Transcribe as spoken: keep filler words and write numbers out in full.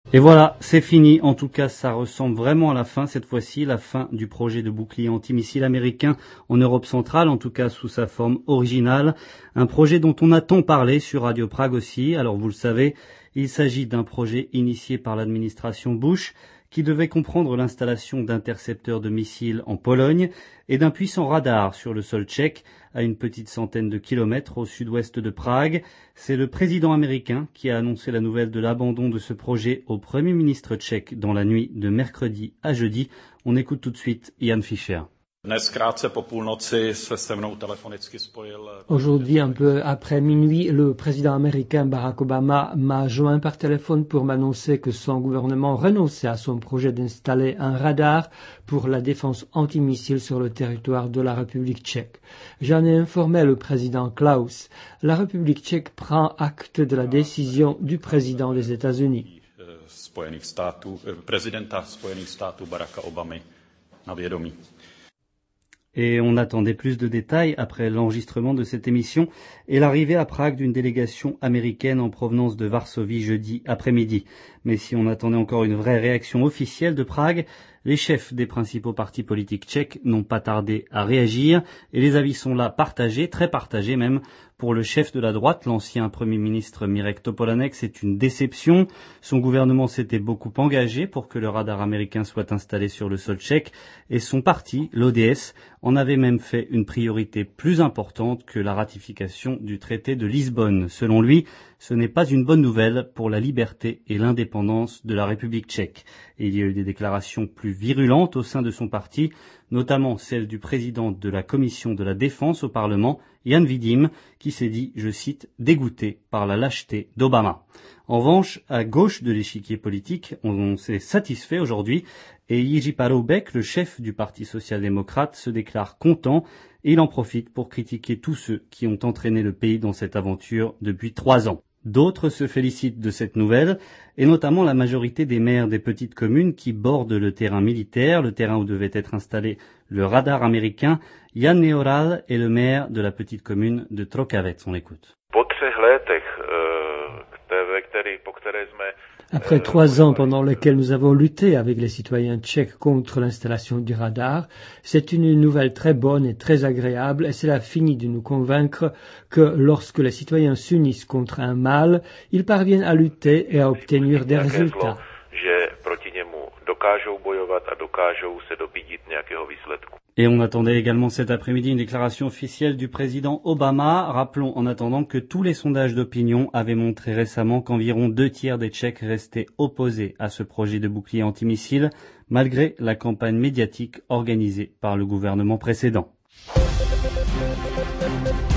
Et voilà, c'est fini. En tout cas, ça ressemble vraiment à la fin cette fois-ci, la fin du projet de bouclier antimissile américain en Europe centrale, en tout cas sous sa forme originale. Un projet dont on a tant parlé sur Radio Prague aussi. Alors vous le savez, il s'agit d'un projet initié par l'administration Bush qui devait comprendre l'installation d'intercepteurs de missiles en Pologne et d'un puissant radar sur le sol tchèque à une petite centaine de kilomètres au sud-ouest de Prague. C'est le président américain qui a annoncé la nouvelle de l'abandon de ce projet au Premier ministre tchèque dans la nuit de mercredi à jeudi. On écoute tout de suite Jan Fischer. Aujourd'hui, un peu après minuit, le président américain Barack Obama m'a joint par téléphone pour m'annoncer que son gouvernement renonçait à son projet d'installer un radar pour la défense antimissile sur le territoire de la République tchèque. J'en ai informé le président Klaus. La République tchèque prend acte de la décision du président des États-Unis. Et on attendait plus de détails après l'enregistrement de cette émission et l'arrivée à Prague d'une délégation américaine en provenance de Varsovie jeudi après-midi. Mais si on attendait encore une vraie réaction officielle de Prague, les chefs des principaux partis politiques tchèques n'ont pas tardé à réagir et les avis sont là partagés, très partagés même. Pour le chef de la droite, l'ancien Premier ministre Mirek Topolánek, c'est une déception. Son gouvernement s'était beaucoup engagé pour que le radar américain soit installé sur le sol tchèque et son parti, l'O D S, en avait même fait une priorité plus importante que la ratification du traité de Lisbonne. Selon lui, ce n'est pas une bonne nouvelle pour la liberté et l'indépendance de la République tchèque. Et il y a eu des déclarations plus virulentes au sein de son parti, notamment celle du président de la commission de la défense au Parlement, Jan Vidim, qui s'est dit, je cite, dégoûté par la lâcheté d'Obama. En revanche, à gauche de l'échiquier politique, on, on s'est satisfait aujourd'hui et Jiří Paroubek, le chef du Parti social-démocrate, se déclare content et il en profite pour critiquer tous ceux qui ont entraîné le pays dans cette aventure depuis trois ans. D'autres se félicitent de cette nouvelle, et notamment la majorité des maires des petites communes qui bordent le terrain militaire, le terrain où devait être installé le radar américain. Jan Neoral est le maire de la petite commune de Trokavec. On l'écoute. Après trois ans pendant lesquels nous avons lutté avec les citoyens tchèques contre l'installation du radar, c'est une nouvelle très bonne et très agréable et cela finit de nous convaincre que lorsque les citoyens s'unissent contre un mal, ils parviennent à lutter et à obtenir des résultats. Et on attendait également cet après-midi une déclaration officielle du président Obama. Rappelons en attendant que tous les sondages d'opinion avaient montré récemment qu'environ deux tiers des Tchèques restaient opposés à ce projet de bouclier antimissile, malgré la campagne médiatique organisée par le gouvernement précédent.